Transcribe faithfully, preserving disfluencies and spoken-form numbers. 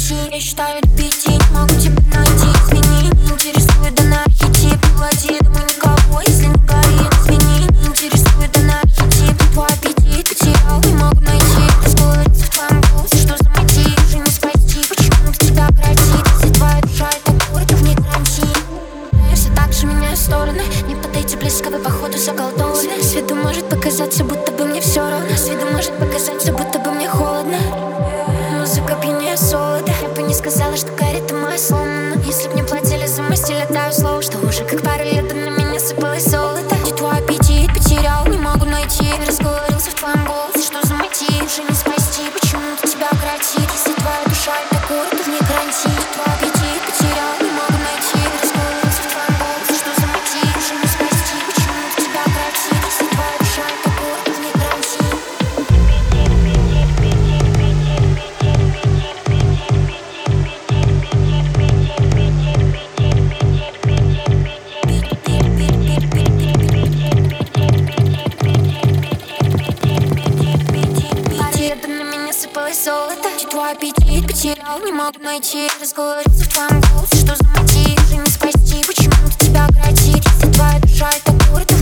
найти. Я считаю до пяти, не могу тебя найти. Извини, не интересует данный архетип. Плати, думаю, никого, если не горит. Извини, не интересует данный архетип. Твой аппетит потерял, не могу найти. Разговориться в твоем голосе, что за мотив? Уже не спасти, почему ты тебя грозит? Если твоя душа это город, в ней карантин. Я все так же меняю стороны. Не подойти близко, вы походу заколдованы. С виду может показаться, будто бы мне все равно. С виду может показаться, будто бы мне холодно. Музыка пьянее солода. Я бы не сказала, что карета моя сломана. Если б не платили за мой стиль, отдаю слово, что уже как пару лет на меня сыпалось золото. Где твой аппетит потерял, не могу найти. Разговорился в твоем голосе, что за мотив? Уже не спасти, почему-то тебя грозит. Если твоя душа это город, то в ней карантин. Твой аппетит потерял, не могу найти. Разговорился в твоем голосе, что за мотив? Уже не спасти, почему-то тебя грозит. Если твоя душа это город, то в ней карантин. Золото. Где твой аппетит потерял, не могу найти. Разговорился в твоем голосе, что за мотив? Уже не спасти, почему-то тебя грозит. Если твоя душа это город,